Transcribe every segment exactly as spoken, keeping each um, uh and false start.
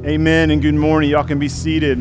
Amen and good morning. Y'all can be seated.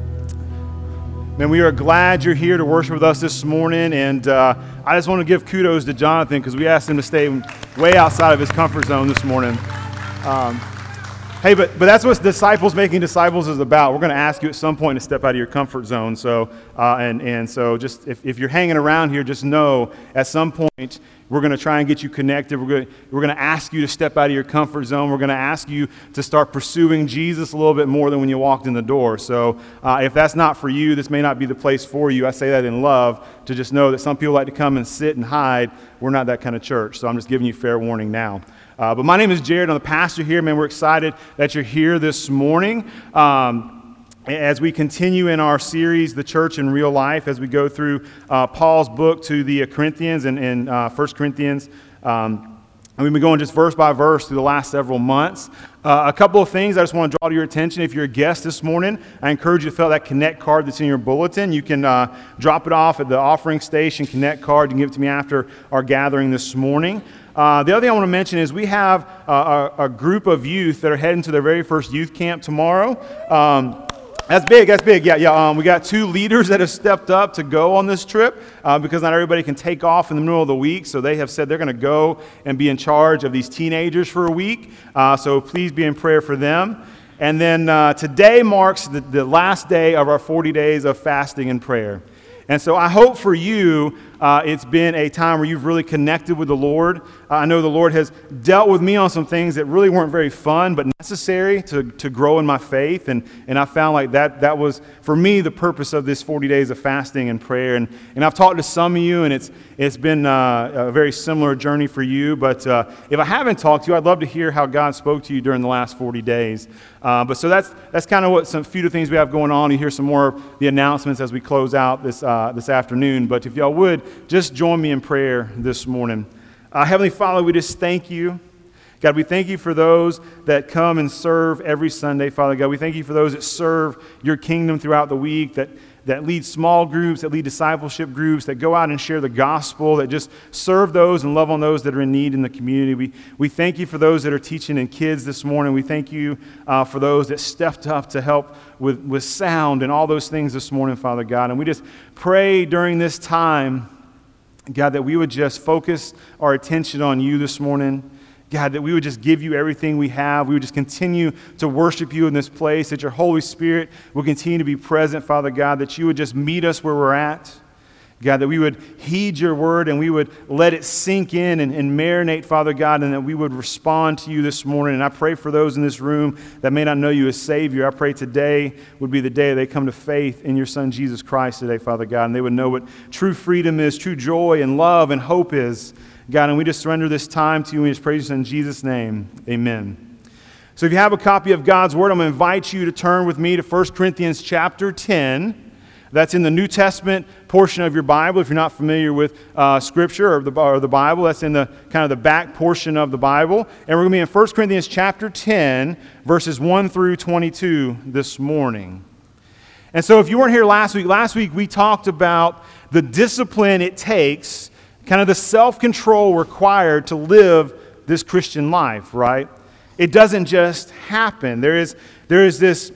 Man, we are glad you're here to worship with us this morning, and uh, I just want to give kudos to Jonathan because we asked him to stay way outside of his comfort zone this morning. Um, hey, but but that's what disciples making disciples is about. We're going to ask you at some point to step out of your comfort zone. So uh, and and so just if, if you're hanging around here, just know at some point we're going to try and get you connected. We're going to, we're going to ask you to step out of your comfort zone. We're going to ask you to start pursuing Jesus a little bit more than when you walked in the door. So uh, if that's not for you, this may not be the place for you. I say that in love to just know that some people like to come and sit and hide. We're not that kind of church. So I'm just giving you fair warning now. Uh, but my name is Jared. I'm the pastor here. Man, we're excited that you're here this morning. Um, As we continue in our series, The Church in Real Life, as we go through uh, Paul's book to the Corinthians and, and uh, First Corinthians, um, and we've been going just verse by verse through the last several months. Uh, a couple of things I just want to draw to your attention. If you're a guest this morning, I encourage you to fill out that Connect card that's in your bulletin. You can uh, drop it off at the offering station, Connect card. You can give it to me after our gathering this morning. Uh, the other thing I want to mention is we have uh, a, a group of youth that are heading to their very first youth camp tomorrow. Um, That's big, that's big. Yeah, yeah. Um, we got two leaders that have stepped up to go on this trip uh, because not everybody can take off in the middle of the week. So they have said they're going to go and be in charge of these teenagers for a week. Uh, so please be in prayer for them. And then uh, today marks the, the last day of our forty days of fasting and prayer. And so I hope for you, uh, it's been a time where you've really connected with the Lord. Uh, I know the Lord has dealt with me on some things that really weren't very fun, but necessary to, to grow in my faith. And, and I found like that that was, for me, the purpose of this forty days of fasting and prayer. And, and I've talked to some of you, and it's it's been uh, a very similar journey for you. But uh, if I haven't talked to you, I'd love to hear how God spoke to you during the last forty days. Uh, but so that's that's kind of what some few of the things we have going on. You hear some more of the announcements as we close out this uh, this afternoon. But if y'all would, just join me in prayer this morning. Uh, Heavenly Father, we just thank you. God, we thank you for those that come and serve every Sunday, Father God. We thank you for those that serve your kingdom throughout the week, that, that lead small groups, that lead discipleship groups, that go out and share the gospel, that just serve those and love on those that are in need in the community. We, we thank you for those that are teaching in kids this morning. We thank you uh, for those that stepped up to help with, with sound and all those things this morning, Father God. And we just pray during this time, God, that we would just focus our attention on you this morning. God, that we would just give you everything we have. We would just continue to worship you in this place, that your Holy Spirit will continue to be present, Father God, that you would just meet us where we're at. God, that we would heed your word and we would let it sink in and, and marinate, Father God, and that we would respond to you this morning. And I pray for those in this room that may not know you as Savior. I pray today would be the day they come to faith in your Son, Jesus Christ today, Father God, and they would know what true freedom is, true joy and love and hope is. God, and we just surrender this time to you and we just praise you in Jesus' name. Amen. So if you have a copy of God's Word, I'm going to invite you to turn with me to First Corinthians chapter ten. That's in the New Testament portion of your Bible. If you're not familiar with uh, Scripture or the, or the Bible, that's in the kind of the back portion of the Bible. And we're going to be in First Corinthians chapter ten, verses one through twenty-two this morning. And so if you weren't here last week, last week we talked about the discipline it takes, kind of the self-control required to live this Christian life, right? It doesn't just happen. There is, there is this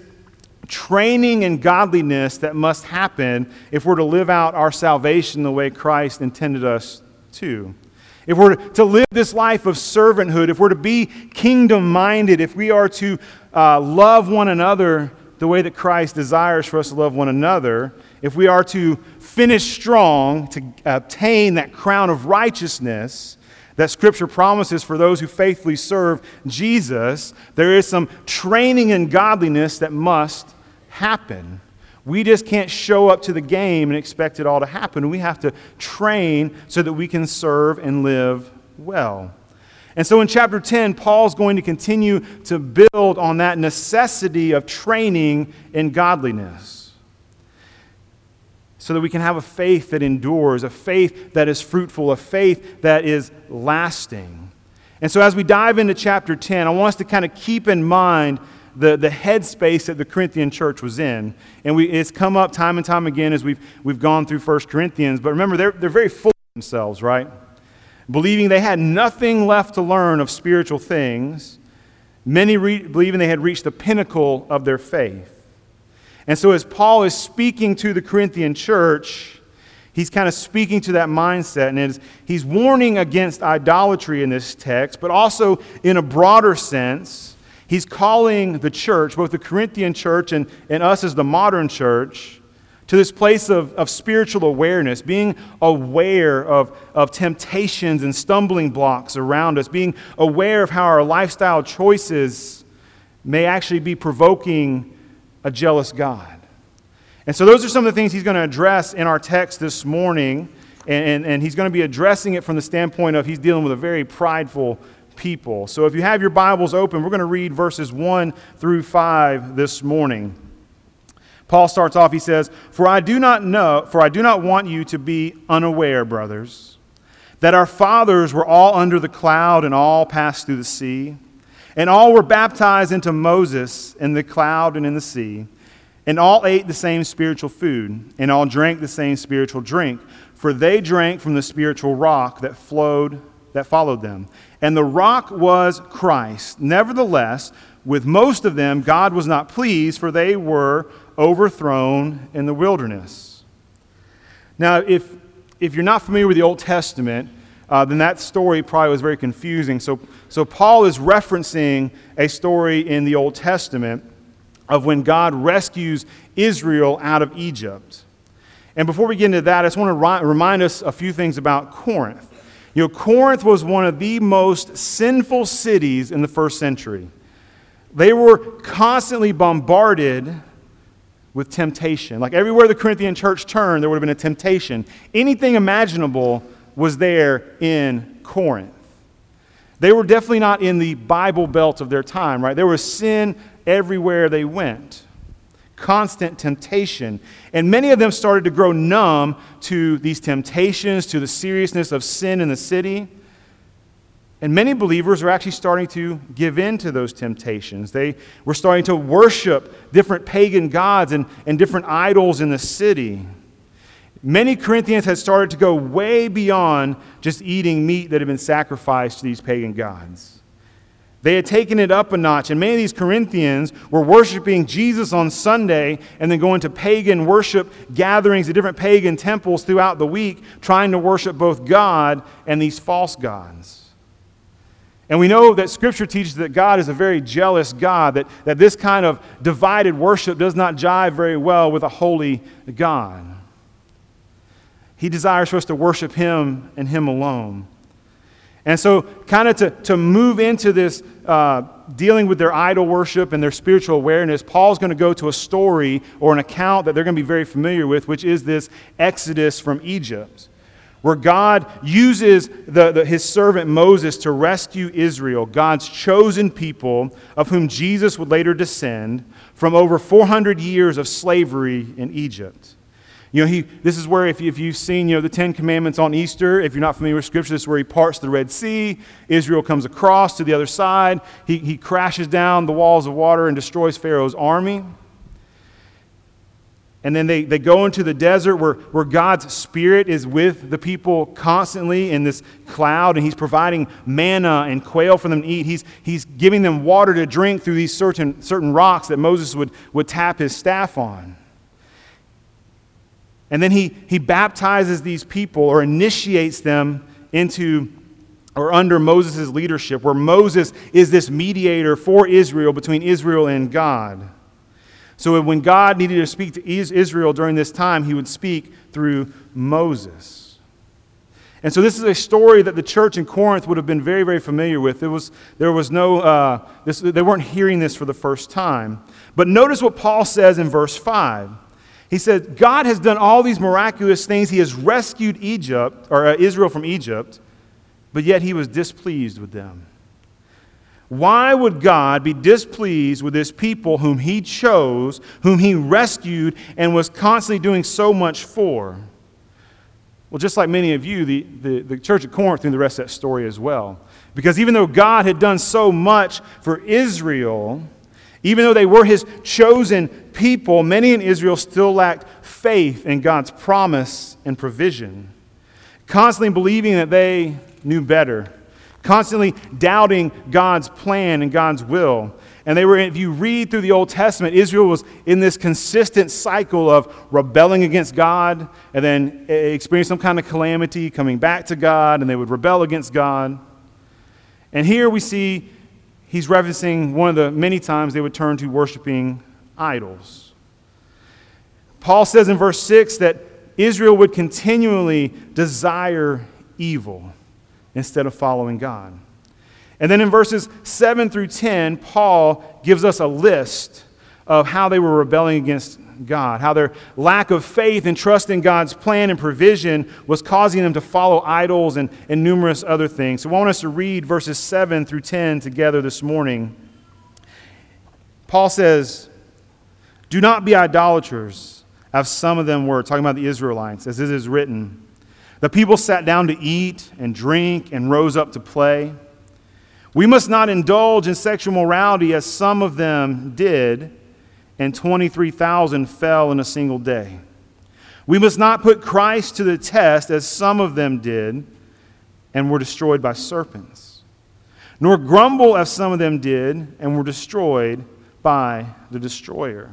training and godliness that must happen if we're to live out our salvation the way Christ intended us to. If we're to live this life of servanthood, if we're to be kingdom-minded, if we are to uh, love one another the way that Christ desires for us to love one another, if we are to finish strong, to obtain that crown of righteousness that Scripture promises for those who faithfully serve Jesus, there is some training in godliness that must happen. We just can't show up to the game and expect it all to happen. We have to train so that we can serve and live well. And so in chapter ten, Paul's going to continue to build on that necessity of training in godliness so that we can have a faith that endures, a faith that is fruitful, a faith that is lasting. And so as we dive into chapter ten, I want us to kind of keep in mind the, the headspace that the Corinthian church was in. And we, it's come up time and time again as we've, we've gone through First Corinthians. But remember, they're, they're very full of themselves, right? Believing they had nothing left to learn of spiritual things. many re- believing they had reached the pinnacle of their faith. And so as Paul is speaking to the Corinthian church, he's kind of speaking to that mindset, and is, he's warning against idolatry in this text, but also in a broader sense, he's calling the church, both the Corinthian church and, and us as the modern church, to this place of, of spiritual awareness, being aware of, of temptations and stumbling blocks around us, being aware of how our lifestyle choices may actually be provoking a jealous God. And so those are some of the things he's going to address in our text this morning, and, and, and he's going to be addressing it from the standpoint of he's dealing with a very prideful people. So if you have your Bibles open, we're going to read verses one through five this morning. Paul starts off, he says, For I do not know, for I do not want you to be unaware, brothers, that our fathers were all under the cloud and all passed through the sea, and all were baptized into Moses in the cloud and in the sea, and all ate the same spiritual food, and all drank the same spiritual drink, for they drank from the spiritual rock that flowed, that followed them. And the rock was Christ. Nevertheless, with most of them, God was not pleased, for they were overthrown in the wilderness. Now, if if you're not familiar with the Old Testament, uh, then that story probably was very confusing. So, so Paul is referencing a story in the Old Testament of when God rescues Israel out of Egypt. And before we get into that, I just want to ri- remind us a few things about Corinth. You know, Corinth was one of the most sinful cities in the first century. They were constantly bombarded with temptation. Like everywhere the Corinthian church turned, there would have been a temptation. Anything imaginable was there in Corinth. They were definitely not in the Bible belt of their time, right? There was sin everywhere they went. Constant temptation. And many of them started to grow numb to these temptations, to the seriousness of sin in the city. And many believers are actually starting to give in to those temptations. They were starting to worship different pagan gods and, and different idols in the city. Many Corinthians had started to go way beyond just eating meat that had been sacrificed to these pagan gods. They had taken it up a notch, and many of these Corinthians were worshiping Jesus on Sunday and then going to pagan worship gatherings at different pagan temples throughout the week, trying to worship both God and these false gods. And we know that Scripture teaches that God is a very jealous God, that, that this kind of divided worship does not jive very well with a holy God. He desires for us to worship Him and Him alone. And so kind of to, to move into this uh, dealing with their idol worship and their spiritual awareness, Paul's going to go to a story or an account that they're going to be very familiar with, which is this Exodus from Egypt, where God uses the, the, his servant Moses to rescue Israel, God's chosen people, of whom Jesus would later descend, from over four hundred years of slavery in Egypt. You know, he. This is where, if, you, if you've seen, you know, the Ten Commandments on Easter, if you're not familiar with Scripture, this is where he parts the Red Sea. Israel comes across to the other side. He, he crashes down the walls of water and destroys Pharaoh's army. And then they, they go into the desert where, where God's Spirit is with the people constantly in this cloud, and He's providing manna and quail for them to eat. He's, he's giving them water to drink through these certain, certain rocks that Moses would, would tap his staff on. And then he, he baptizes these people or initiates them into or under Moses' leadership, where Moses is this mediator for Israel, between Israel and God. So when God needed to speak to Israel during this time, He would speak through Moses. And so this is a story that the church in Corinth would have been very, very familiar with. There was, there was no, uh, this, they weren't hearing this for the first time. But notice what Paul says in verse five. He said, God has done all these miraculous things. He has rescued Egypt, or uh, Israel from Egypt, but yet He was displeased with them. Why would God be displeased with His people whom He chose, whom He rescued, and was constantly doing so much for? Well, just like many of you, the, the, the church at Corinth knew the rest of that story as well. Because even though God had done so much for Israel, even though they were His chosen people, many in Israel still lacked faith in God's promise and provision, constantly believing that they knew better, constantly doubting God's plan and God's will. And they were, if you read through the Old Testament, Israel was in this consistent cycle of rebelling against God and then experiencing some kind of calamity, coming back to God, and they would rebel against God. And here we see he's referencing one of the many times they would turn to worshiping idols. Paul says in verse six that Israel would continually desire evil instead of following God. And then in verses seven through ten, Paul gives us a list of how they were rebelling against God, how their lack of faith and trust in God's plan and provision was causing them to follow idols and, and numerous other things. So I want us to read verses seven through ten together this morning. Paul says, "Do not be idolaters, as some of them were," talking about the Israelites, as it is written. "The people sat down to eat and drink and rose up to play. We must not indulge in sexual morality as some of them did, and twenty-three thousand fell in a single day. We must not put Christ to the test as some of them did and were destroyed by serpents, nor grumble as some of them did and were destroyed by the destroyer."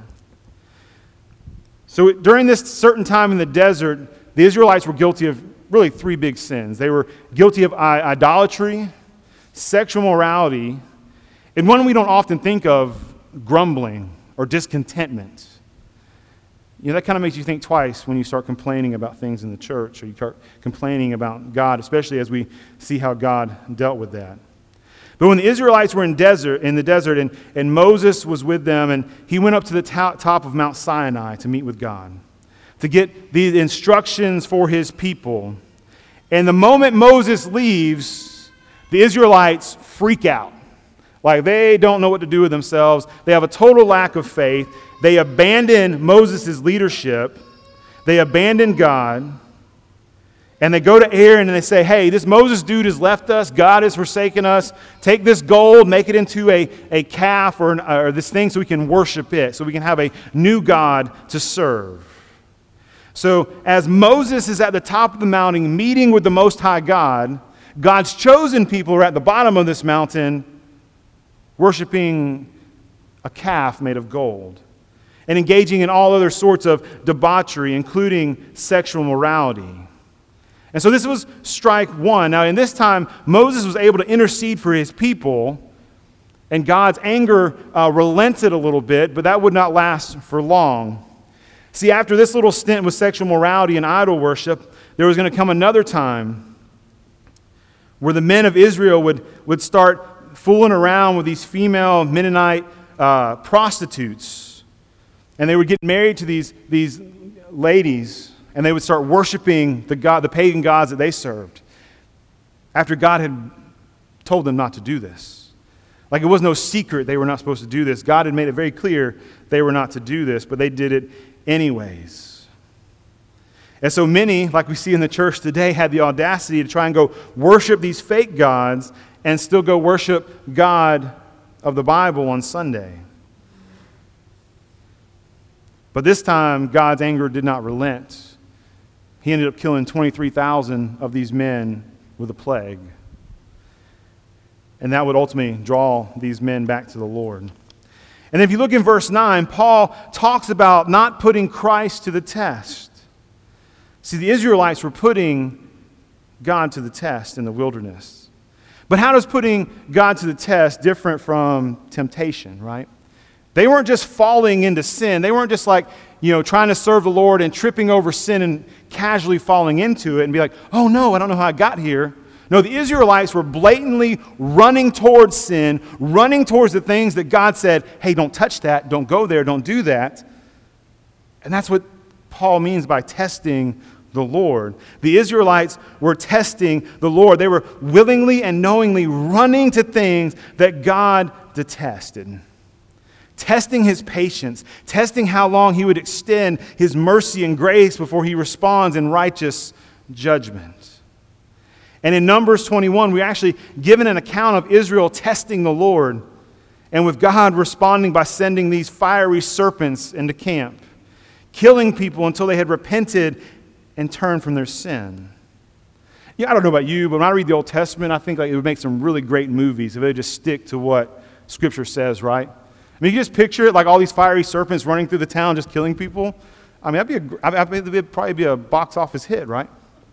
So during this certain time in the desert, the Israelites were guilty of really three big sins. They were guilty of idolatry, sexual morality, and one we don't often think of, grumbling or discontentment. You know, that kind of makes you think twice when you start complaining about things in the church, or you start complaining about God, especially as we see how God dealt with that. But when the Israelites were in desert, in the desert, and, and Moses was with them, and he went up to the to- top of Mount Sinai to meet with God, to get the instructions for his people. And the moment Moses leaves, the Israelites freak out. Like they don't know what to do with themselves. They have a total lack of faith. They abandon Moses' leadership. They abandon God. And they go to Aaron and they say, "Hey, this Moses dude has left us. God has forsaken us. Take this gold, make it into a, a calf or, an, or this thing so we can worship it, so we can have a new God to serve." So as Moses is at the top of the mountain meeting with the Most High God, God's chosen people are at the bottom of this mountain worshiping a calf made of gold and engaging in all other sorts of debauchery, including sexual morality. And so this was strike one. Now, in this time, Moses was able to intercede for his people, and God's anger uh, relented a little bit, but that would not last for long. See, after this little stint with sexual morality and idol worship, there was going to come another time where the men of Israel would, would start fooling around with these female Mennonite uh, prostitutes. And they would get married to these, these ladies, and they would start worshiping the god, the pagan gods that they served, after God had told them not to do this. Like it was no secret they were not supposed to do this. God had made it very clear they were not to do this, but they did it anyways. And so many, like we see in the church today, had the audacity to try and go worship these fake gods and still go worship God of the Bible on Sunday. But this time, God's anger did not relent. He ended up killing twenty-three thousand of these men with a plague. And that would ultimately draw these men back to the Lord. And if you look in verse nine, Paul talks about not putting Christ to the test. See, the Israelites were putting God to the test in the wilderness. But how does putting God to the test different from temptation, right? They weren't just falling into sin. They weren't just like, you know, trying to serve the Lord and tripping over sin and casually falling into it and be like, "Oh no, I don't know how I got here." No, the Israelites were blatantly running towards sin, running towards the things that God said, "Hey, don't touch that, don't go there, don't do that." And that's what Paul means by testing the Lord. The Israelites were testing the Lord. They were willingly and knowingly running to things that God detested. Testing his patience, testing how long he would extend his mercy and grace before he responds in righteous judgment. And in Numbers twenty-one, we're actually given an account of Israel testing the Lord, and with God responding by sending these fiery serpents into camp, killing people until they had repented and turned from their sin. Yeah, I don't know about you, but when I read the Old Testament, I think like it would make some really great movies if they just stick to what Scripture says, right? I mean, you just picture it like all these fiery serpents running through the town just killing people. I mean, that'd be a, I mean, it'd probably be a box office hit, right?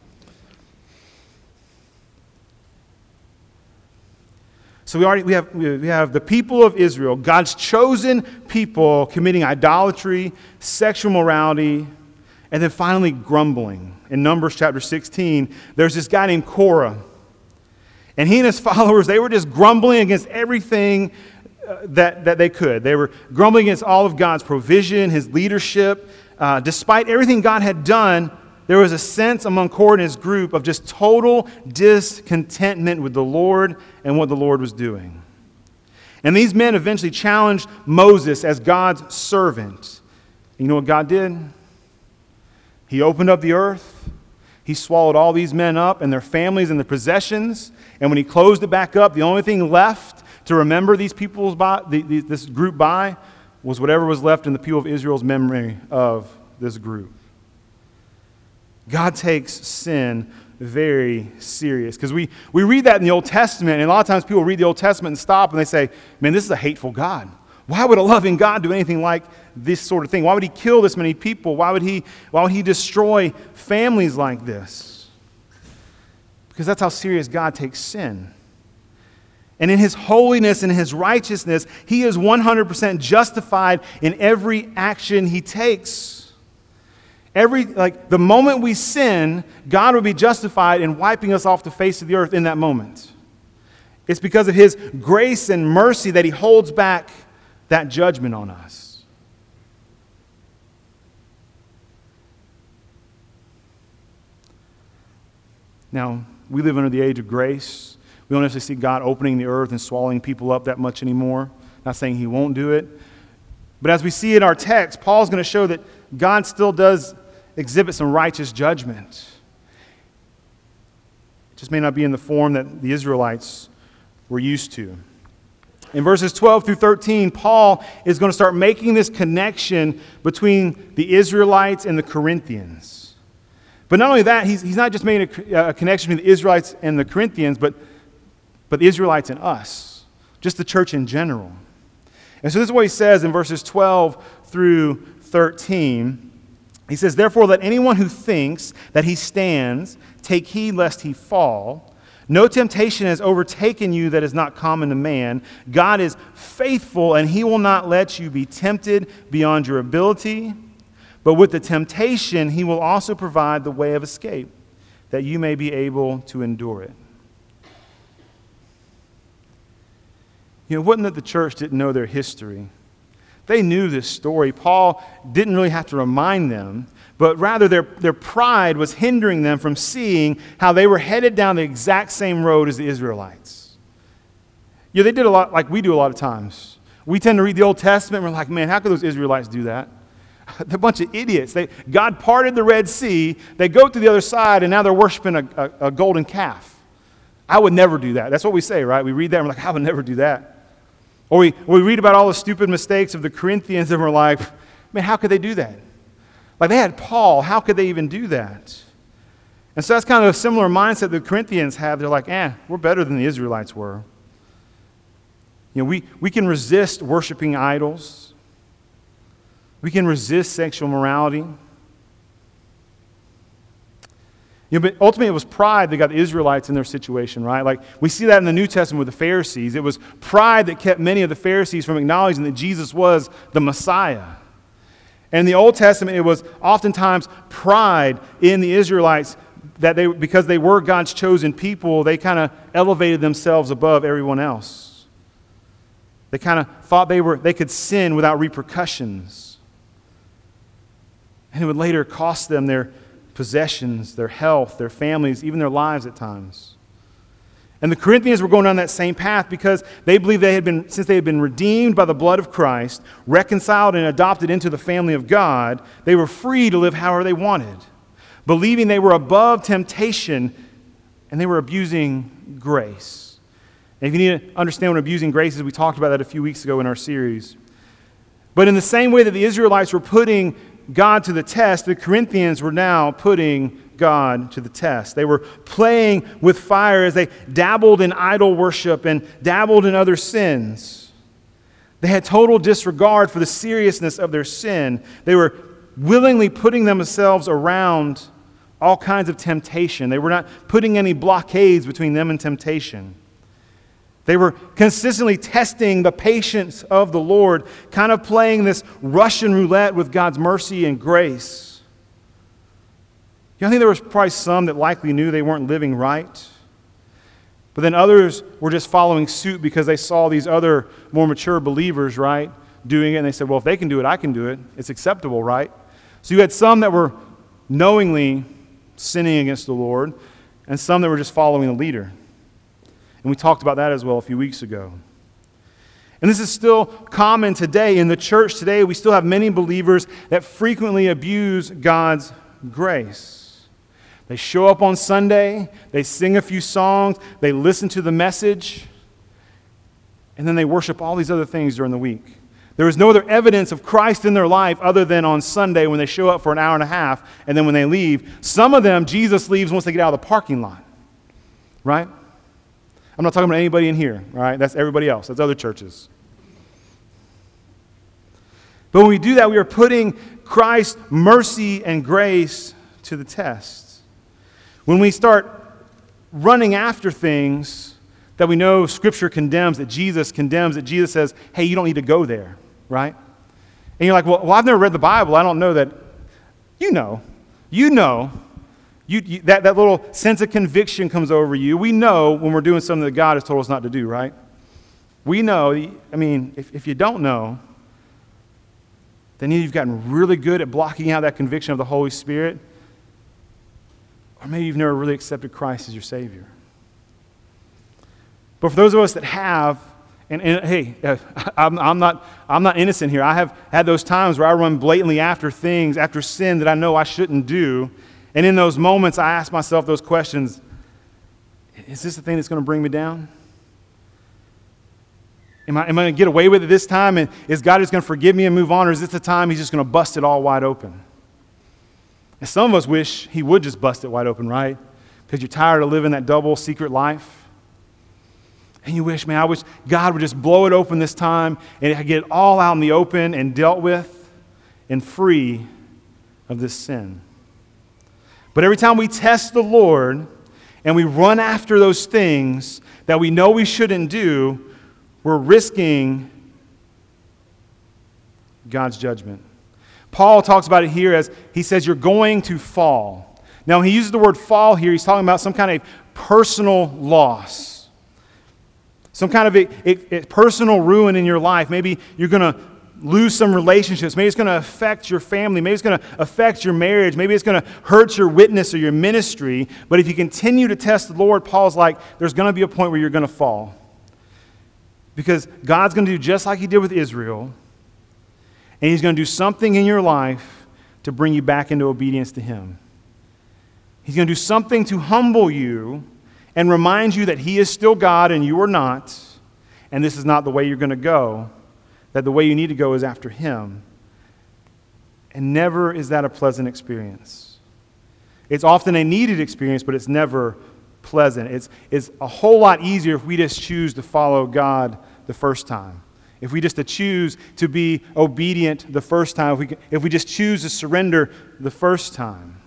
So we already we have we have the people of Israel, God's chosen people, committing idolatry, sexual morality, and then finally grumbling. In Numbers chapter sixteen, there's this guy named Korah, and he and his followers, they were just grumbling against everything uh, that that they could. They were grumbling against all of God's provision, His leadership. Uh, despite everything God had done, there was a sense among Korah and his group of just total discontentment with the Lord and what the Lord was doing. And these men eventually challenged Moses as God's servant. And you know what God did? He opened up the earth. He swallowed all these men up and their families and their possessions. And when he closed it back up, the only thing left to remember these people's by, the, the, this group by was whatever was left in the people of Israel's memory of this group. God takes sin very serious. Because we, we read that in the Old Testament, and a lot of times people read the Old Testament and stop and they say, man, this is a hateful God. Why would a loving God do anything like this sort of thing? Why would he kill this many people? Why would he, why would he destroy families like this? Because that's how serious God takes sin. And in his holiness and his righteousness, he is one hundred percent justified in every action he takes. Every, like, the moment we sin, God will be justified in wiping us off the face of the earth in that moment. It's because of his grace and mercy that he holds back that judgment on us. Now, we live under the age of grace. We don't necessarily see God opening the earth and swallowing people up that much anymore. Not saying he won't do it. But as we see in our text, Paul's going to show that God still does exhibit some righteous judgment. It just may not be in the form that the Israelites were used to. In verses twelve through thirteen, Paul is going to start making this connection between the Israelites and the Corinthians. But not only that, he's, he's not just making a, a connection between the Israelites and the Corinthians, but, but the Israelites and us, just the church in general. And so this is what he says in verses twelve through thirteen. He says, therefore, let anyone who thinks that he stands take heed lest he fall. No temptation has overtaken you that is not common to man. God is faithful, and he will not let you be tempted beyond your ability. But with the temptation, he will also provide the way of escape, that you may be able to endure it. You know, it wasn't that the church didn't know their history. They knew this story. Paul didn't really have to remind them, but rather their, their pride was hindering them from seeing how they were headed down the exact same road as the Israelites. You know, they did a lot like we do a lot of times. We tend to read the Old Testament and we're like, man, how could those Israelites do that? They're a bunch of idiots. They, God parted the Red Sea, they go to the other side, and now they're worshiping a, a, a golden calf. I would never do that. That's what we say, right? We read that and we're like, I would never do that. Or we, we read about all the stupid mistakes of the Corinthians and we're like, man, how could they do that? Like they had Paul, how could they even do that? And so that's kind of a similar mindset the Corinthians have. They're like, eh, we're better than the Israelites were. You know, we, we can resist worshiping idols. We can resist sexual morality. You know, but ultimately it was pride that got the Israelites in their situation, right? Like we see that in the New Testament with the Pharisees. It was pride that kept many of the Pharisees from acknowledging that Jesus was the Messiah. And in the Old Testament, it was oftentimes pride in the Israelites that they, because they were God's chosen people, they kind of elevated themselves above everyone else. They kind of thought they were they could sin without repercussions. And it would later cost them their possessions, their health, their families, even their lives at times. And the Corinthians were going down that same path because they believed they had been, since they had been redeemed by the blood of Christ, reconciled and adopted into the family of God, they were free to live however they wanted, believing they were above temptation and they were abusing grace. And if you need to understand what abusing grace is, we talked about that a few weeks ago in our series. But in the same way that the Israelites were putting God to the test, the Corinthians were now putting God to the test. They were playing with fire as they dabbled in idol worship and dabbled in other sins. They had total disregard for the seriousness of their sin. They were willingly putting themselves around all kinds of temptation. They were not putting any blockades between them and temptation. They were consistently testing the patience of the Lord, kind of playing this Russian roulette with God's mercy and grace. You know, I think there was probably some that likely knew they weren't living right. But then others were just following suit because they saw these other more mature believers, right, doing it. And they said, well, if they can do it, I can do it. It's acceptable, right? So you had some that were knowingly sinning against the Lord and some that were just following the leader. And we talked about that as well a few weeks ago. And this is still common today. In the church today, we still have many believers that frequently abuse God's grace. They show up on Sunday, they sing a few songs, they listen to the message, and then they worship all these other things during the week. There is no other evidence of Christ in their life other than on Sunday when they show up for an hour and a half, and then when they leave. Some of them, Jesus leaves once they get out of the parking lot, right? I'm not talking about anybody in here, right? That's everybody else. That's other churches. But when we do that, we are putting Christ's mercy and grace to the test. When we start running after things that we know Scripture condemns, that Jesus condemns, that Jesus says, hey, you don't need to go there, right? And you're like, well, well I've never read the Bible. I don't know that. You know. You know. You, you, that, that little sense of conviction comes over you. We know when we're doing something that God has told us not to do, right? We know. I mean, if, if you don't know, then either you've gotten really good at blocking out that conviction of the Holy Spirit, or maybe you've never really accepted Christ as your Savior. But for those of us that have, and, and hey, uh, I'm, I'm, not, I'm not innocent here. I have had those times where I run blatantly after things, after sin that I know I shouldn't do. And in those moments, I ask myself those questions. Is this the thing that's going to bring me down? Am I, am I going to get away with it this time? And is God just going to forgive me and move on? Or is this the time He's just going to bust it all wide open? And some of us wish He would just bust it wide open, right? Because you're tired of living that double secret life. And you wish, man, I wish God would just blow it open this time and get it all out in the open and dealt with and free of this sin. But every time we test the Lord and we run after those things that we know we shouldn't do, we're risking God's judgment. Paul talks about it here as he says, you're going to fall. Now, when he uses the word fall here, he's talking about some kind of personal loss. Some kind of a, a, a personal ruin in your life. Maybe you're going to lose some relationships. Maybe it's going to affect your family. Maybe it's going to affect your marriage. Maybe it's going to hurt your witness or your ministry. But if you continue to test the Lord, Paul's like, there's going to be a point where you're going to fall. Because God's going to do just like He did with Israel. And He's going to do something in your life to bring you back into obedience to Him. He's going to do something to humble you and remind you that He is still God and you are not. And this is not the way you're going to go. That the way you need to go is after Him. And never is that a pleasant experience. It's often a needed experience, but it's never pleasant. It's, it's a whole lot easier if we just choose to follow God the first time. If we just to choose to be obedient the first time, if we, if we just choose to surrender the first time.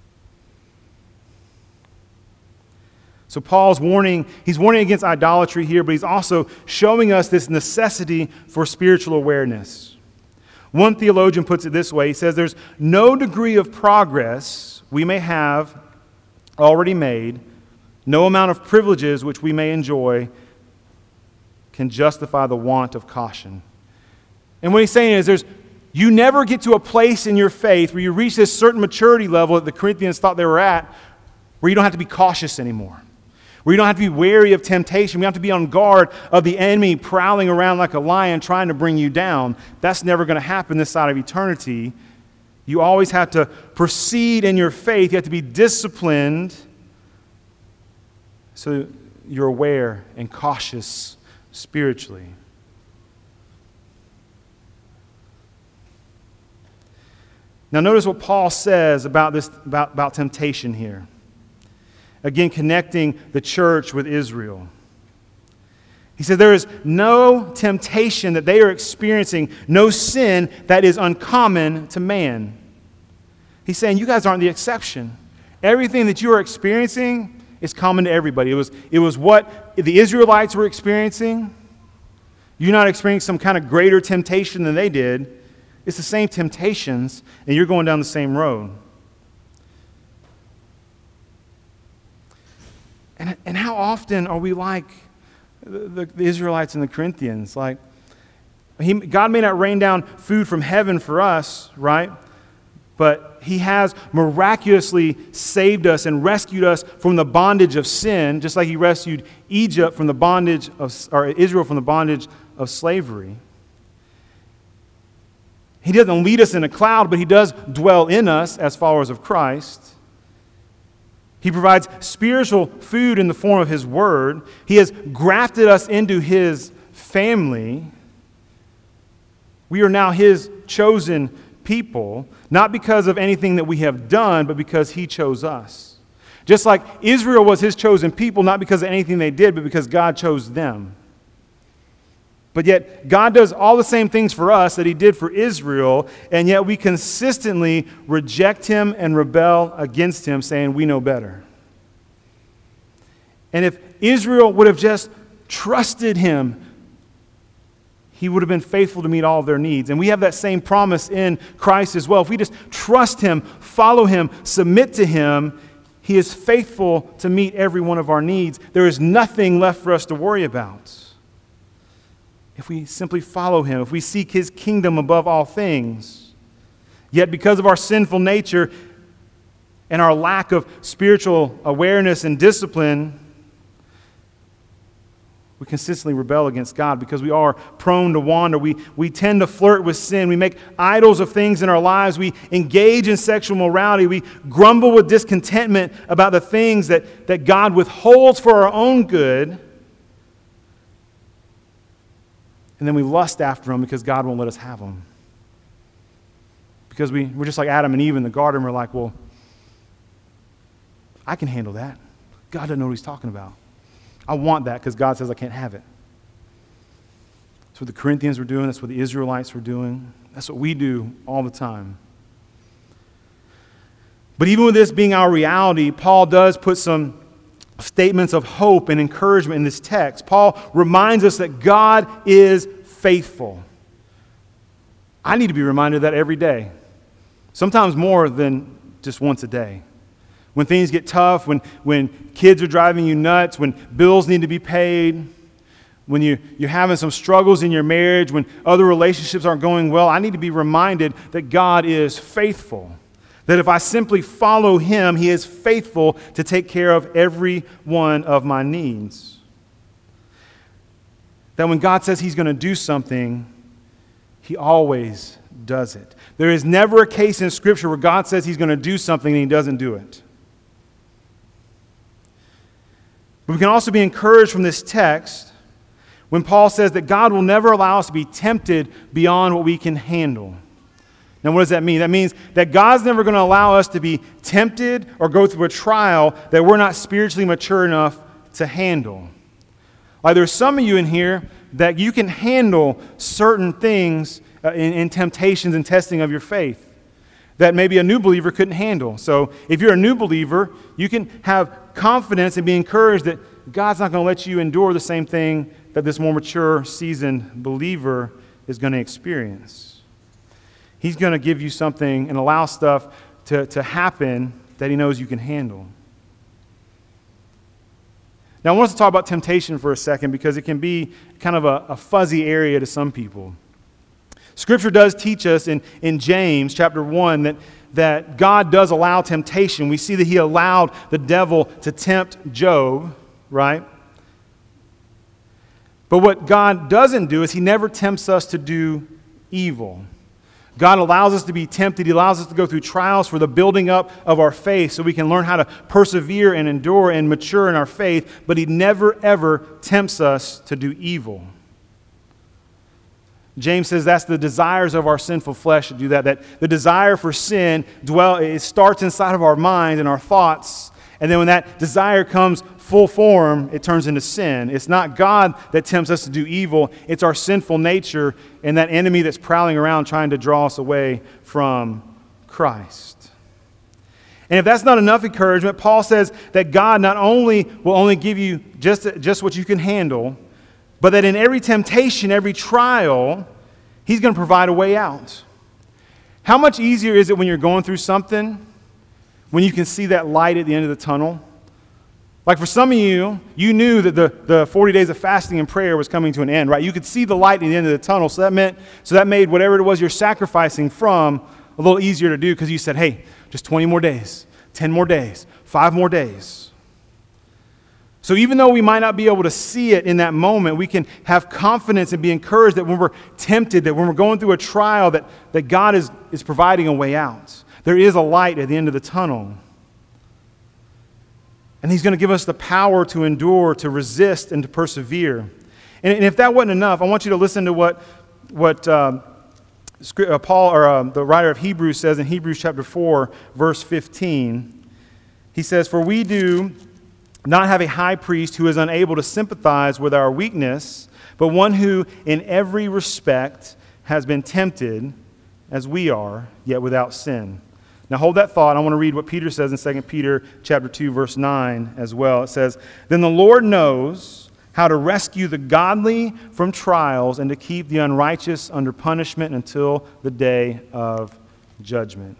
So Paul's warning, he's warning against idolatry here, but he's also showing us this necessity for spiritual awareness. One theologian puts it this way. He says, there's no degree of progress we may have already made, no amount of privileges which we may enjoy can justify the want of caution. And what he's saying is there's you never get to a place in your faith where you reach this certain maturity level that the Corinthians thought they were at, where you don't have to be cautious anymore. Where you don't have to be wary of temptation. We don't have to be on guard of the enemy prowling around like a lion trying to bring you down. That's never going to happen this side of eternity. You always have to proceed in your faith. You have to be disciplined so you're aware and cautious spiritually. Now notice what Paul says about this about, about temptation here. Again, connecting the church with Israel. He said there is no temptation that they are experiencing, no sin that is uncommon to man. He's saying you guys aren't the exception. Everything that you are experiencing is common to everybody. It was, it was what the Israelites were experiencing. You're not experiencing some kind of greater temptation than they did. It's the same temptations, and you're going down the same road. And, and how often are we like the, the Israelites and the Corinthians? Like, he, God may not rain down food from heaven for us, right? But He has miraculously saved us and rescued us from the bondage of sin, just like He rescued Egypt from the bondage of, or Israel from the bondage of slavery. He doesn't lead us in a cloud, but He does dwell in us as followers of Christ. He provides spiritual food in the form of His Word. He has grafted us into His family. We are now His chosen people, not because of anything that we have done, but because He chose us. Just like Israel was His chosen people, not because of anything they did, but because God chose them. But yet, God does all the same things for us that He did for Israel, and yet we consistently reject Him and rebel against Him, saying we know better. And if Israel would have just trusted Him, He would have been faithful to meet all of their needs. And we have that same promise in Christ as well. If we just trust Him, follow Him, submit to Him, He is faithful to meet every one of our needs. There is nothing left for us to worry about. If we simply follow Him, if we seek His kingdom above all things. Yet because of our sinful nature and our lack of spiritual awareness and discipline, we consistently rebel against God because we are prone to wander. We, we tend to flirt with sin. We make idols of things in our lives. We engage in sexual morality. We grumble with discontentment about the things that, that God withholds for our own good. And then we lust after them because God won't let us have them. Because we, we're just like Adam and Eve in the garden. We're like, well, I can handle that. God doesn't know what He's talking about. I want that because God says I can't have it. That's what the Corinthians were doing. That's what the Israelites were doing. That's what we do all the time. But even with this being our reality, Paul does put some statements of hope and encouragement in this text. Paul reminds us that God is faithful. I need to be reminded of that every day. Sometimes more than just once a day. When things get tough, when, when kids are driving you nuts, when bills need to be paid, when you, you're having some struggles in your marriage, when other relationships aren't going well, I need to be reminded that God is faithful. That if I simply follow Him, He is faithful to take care of every one of my needs. That when God says He's going to do something, He always does it. There is never a case in Scripture where God says He's going to do something and He doesn't do it. But we can also be encouraged from this text when Paul says that God will never allow us to be tempted beyond what we can handle. Now, what does that mean? That means that God's never going to allow us to be tempted or go through a trial that we're not spiritually mature enough to handle. Like there's some of you in here that you can handle certain things uh, in, in temptations and testing of your faith that maybe a new believer couldn't handle. So if you're a new believer, you can have confidence and be encouraged that God's not going to let you endure the same thing that this more mature, seasoned believer is going to experience. He's going to give you something and allow stuff to, to happen that He knows you can handle. Now, I want us to talk about temptation for a second because it can be kind of a, a fuzzy area to some people. Scripture does teach us in, in James chapter one that, that God does allow temptation. We see that He allowed the devil to tempt Job, right? But what God doesn't do is He never tempts us to do evil. God allows us to be tempted. He allows us to go through trials for the building up of our faith so we can learn how to persevere and endure and mature in our faith, but He never, ever tempts us to do evil. James says that's the desires of our sinful flesh to do that. That the desire for sin dwell, it starts inside of our minds and our thoughts. And then when that desire comes full form, it turns into sin. It's not God that tempts us to do evil. It's our sinful nature and that enemy that's prowling around trying to draw us away from Christ. And if that's not enough encouragement, Paul says that God not only will only give you just, just what you can handle, but that in every temptation, every trial, He's going to provide a way out. How much easier is it when you're going through something, when you can see that light at the end of the tunnel? Like for some of you, you knew that the, the forty days of fasting and prayer was coming to an end, right? You could see the light at the end of the tunnel, so that meant, so that made whatever it was you're sacrificing from a little easier to do because you said, hey, just twenty more days, ten more days, five more days. So even though we might not be able to see it in that moment, we can have confidence and be encouraged that when we're tempted, that when we're going through a trial, that, that God is, is providing a way out. There is a light at the end of the tunnel. And He's going to give us the power to endure, to resist, and to persevere. And, and if that wasn't enough, I want you to listen to what, what uh, Paul, or uh, the writer of Hebrews says in Hebrews chapter four, verse fifteen. He says, "For we do not have a high priest who is unable to sympathize with our weakness, but one who in every respect has been tempted as we are, yet without sin." Now hold that thought. I want to read what Peter says in Second Peter chapter two, verse nine as well. It says, "Then the Lord knows how to rescue the godly from trials and to keep the unrighteous under punishment until the day of judgment."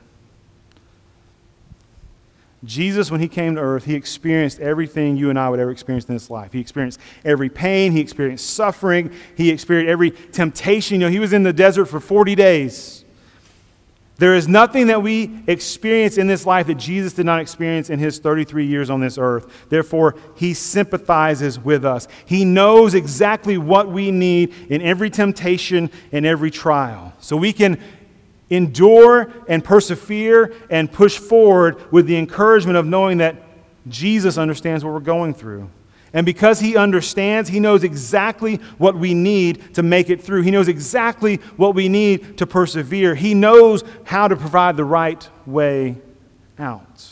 Jesus, when He came to earth, He experienced everything you and I would ever experience in this life. He experienced every pain. He experienced suffering. He experienced every temptation. You know, He was in the desert for forty days. There is nothing that we experience in this life that Jesus did not experience in His thirty-three years on this earth. Therefore, He sympathizes with us. He knows exactly what we need in every temptation and every trial. So we can endure and persevere and push forward with the encouragement of knowing that Jesus understands what we're going through. And because He understands, He knows exactly what we need to make it through. He knows exactly what we need to persevere. He knows how to provide the right way out.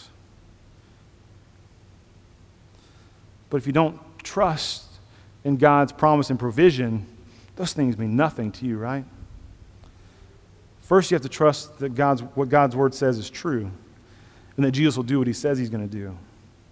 But if you don't trust in God's promise and provision, those things mean nothing to you, right? First, you have to trust that God's, what God's Word says is true, and that Jesus will do what He says He's going to do.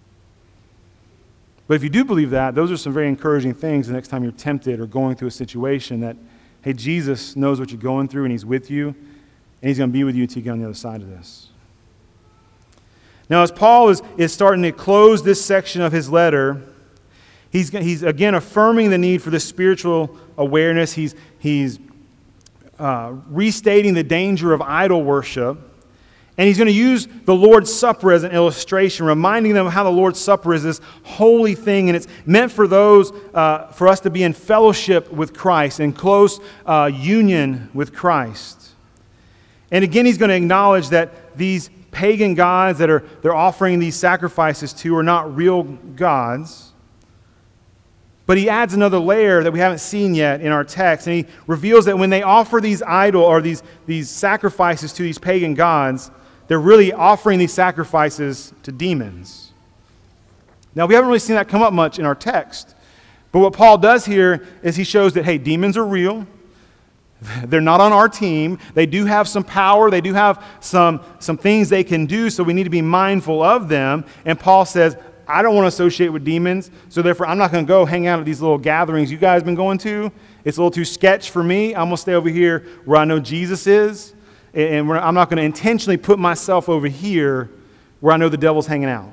But if you do believe that, those are some very encouraging things the next time you're tempted or going through a situation that, hey, Jesus knows what you're going through, and He's with you, and He's going to be with you until you get on the other side of this. Now, as Paul is, is starting to close this section of his letter, he's, he's again affirming the need for this spiritual awareness. He's, he's Uh, restating the danger of idol worship. And he's going to use the Lord's Supper as an illustration, reminding them how the Lord's Supper is this holy thing, and it's meant for those, uh, for us to be in fellowship with Christ, in close uh, union with Christ. And again, he's going to acknowledge that these pagan gods that are they're offering these sacrifices to are not real gods. But he adds another layer that we haven't seen yet in our text, and he reveals that when they offer these idol or these, these sacrifices to these pagan gods, they're really offering these sacrifices to demons. Now, we haven't really seen that come up much in our text, but what Paul does here is he shows that, hey, demons are real. They're not on our team. They do have some power. They do have some, some things they can do, so we need to be mindful of them. And Paul says, I don't want to associate with demons, so therefore I'm not going to go hang out at these little gatherings you guys have been going to. It's a little too sketch for me. I'm going to stay over here where I know Jesus is, and I'm not going to intentionally put myself over here where I know the devil's hanging out.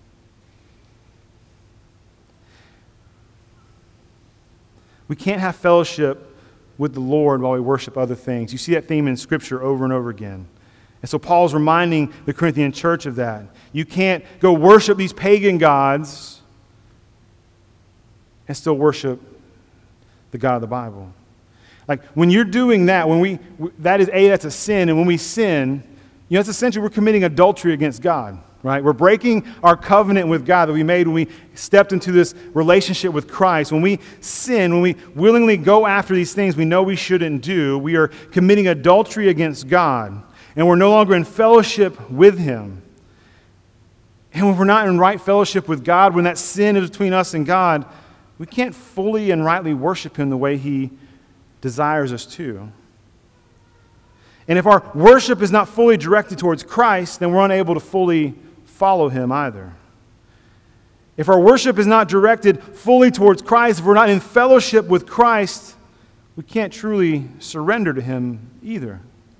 We can't have fellowship with the Lord while we worship other things. You see that theme in Scripture over and over again. And so Paul's reminding the Corinthian church of that. You can't go worship these pagan gods and still worship the God of the Bible. Like when you're doing that, when we that is a that's a sin, and when we sin, you know, it's essentially we're committing adultery against God. right? We're breaking our covenant with God that we made when we stepped into this relationship with Christ. When we sin, when we willingly go after these things we know we shouldn't do, we are committing adultery against God, and we're no longer in fellowship with Him. And when we're not in right fellowship with God, when that sin is between us and God, we can't fully and rightly worship Him the way He desires us to. And if our worship is not fully directed towards Christ, then we're unable to fully follow Him either. If our worship is not directed fully towards Christ, if we're not in fellowship with Christ, we can't truly surrender to Him either.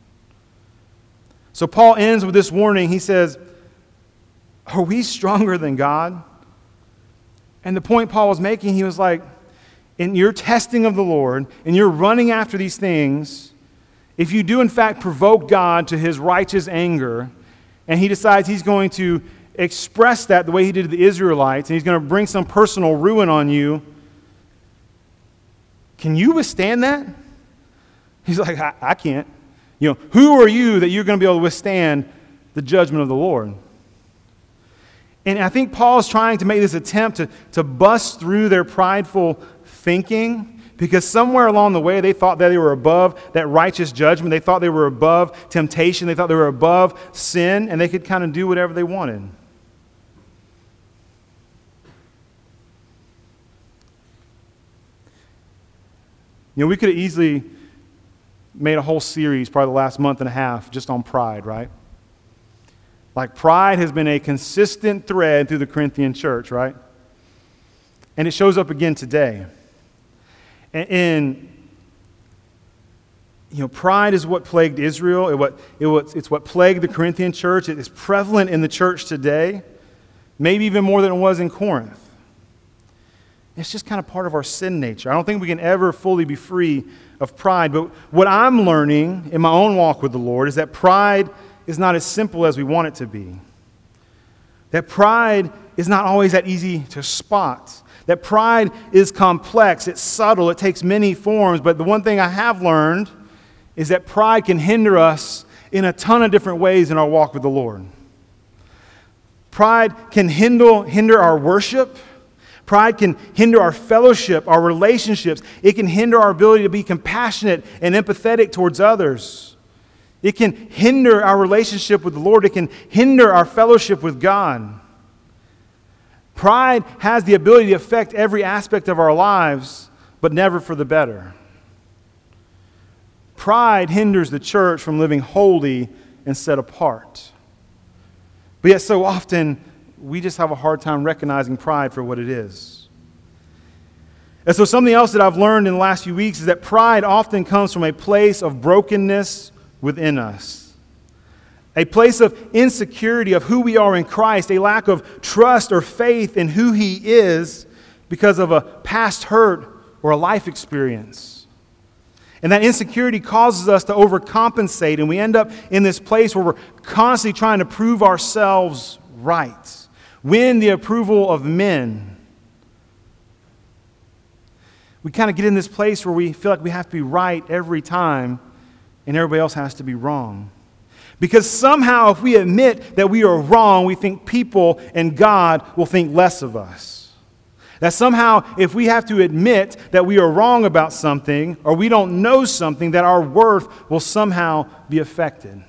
So Paul ends with this warning. He says, are we stronger than God? And the point Paul was making, he was like, in your testing of the Lord, and you're running after these things, if you do in fact provoke God to His righteous anger, and He decides He's going to express that the way He did to the Israelites, and He's going to bring some personal ruin on you, can you withstand that? He's like, I, I can't. You know, who are you that you're going to be able to withstand the judgment of the Lord? And I think Paul is trying to make this attempt to, to bust through their prideful thinking, because somewhere along the way they thought that they were above that righteous judgment. They thought they were above temptation. They thought they were above sin, and they could kind of do whatever they wanted. You know, we could have easily made a whole series, probably the last month and a half, just on pride, right? Like, pride has been a consistent thread through the Corinthian church, right? And it shows up again today. And, and you know, pride is what plagued Israel. It what, it what, it's what plagued the Corinthian church. It is prevalent in the church today, maybe even more than it was in Corinth. It's just kind of part of our sin nature. I don't think we can ever fully be free of pride. But what I'm learning in my own walk with the Lord is that pride is not as simple as we want it to be. That pride is not always that easy to spot. That pride is complex, it's subtle, it takes many forms. But the one thing I have learned is that pride can hinder us in a ton of different ways in our walk with the Lord. Pride can hinder, hinder our worship. Pride can hinder our fellowship, our relationships. It can hinder our ability to be compassionate and empathetic towards others. It can hinder our relationship with the Lord. It can hinder our fellowship with God. Pride has the ability to affect every aspect of our lives, but never for the better. Pride hinders the church from living holy and set apart. But yet so often, we just have a hard time recognizing pride for what it is. And so something else that I've learned in the last few weeks is that pride often comes from a place of brokenness within us. A place of insecurity of who we are in Christ, a lack of trust or faith in who He is because of a past hurt or a life experience. And that insecurity causes us to overcompensate, and we end up in this place where we're constantly trying to prove ourselves right, win the approval of men. We kind of get in this place where we feel like we have to be right every time, and everybody else has to be wrong. Because somehow if we admit that we are wrong, we think people and God will think less of us. That somehow if we have to admit that we are wrong about something, or we don't know something, that our worth will somehow be affected.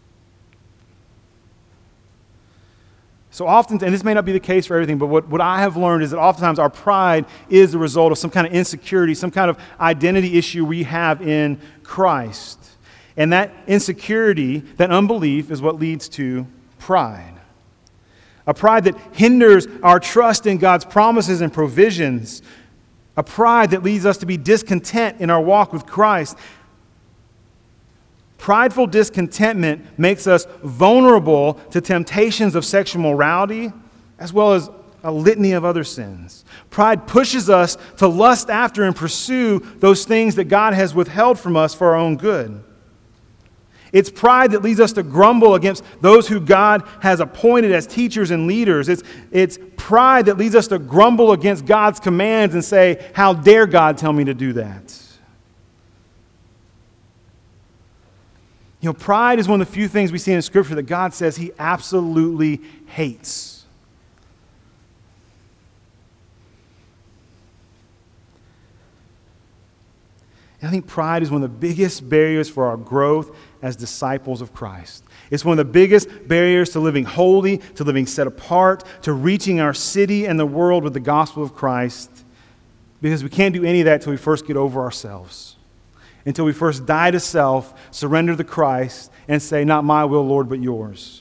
So often, and this may not be the case for everything, but what, what I have learned is that oftentimes our pride is the result of some kind of insecurity, some kind of identity issue we have in Christ. And that insecurity, that unbelief, is what leads to pride. A pride that hinders our trust in God's promises and provisions. A pride that leads us to be discontent in our walk with Christ. Prideful discontentment makes us vulnerable to temptations of sexual morality, as well as a litany of other sins. Pride pushes us to lust after and pursue those things that God has withheld from us for our own good. It's pride that leads us to grumble against those who God has appointed as teachers and leaders. It's, it's pride that leads us to grumble against God's commands and say, how dare God tell me to do that? You know, pride is one of the few things we see in Scripture that God says he absolutely hates. And I think pride is one of the biggest barriers for our growth as disciples of Christ. It's one of the biggest barriers to living holy, to living set apart, to reaching our city and the world with the gospel of Christ, because we can't do any of that until we first get over ourselves, until we first die to self, surrender to Christ, and say, not my will, Lord, but yours.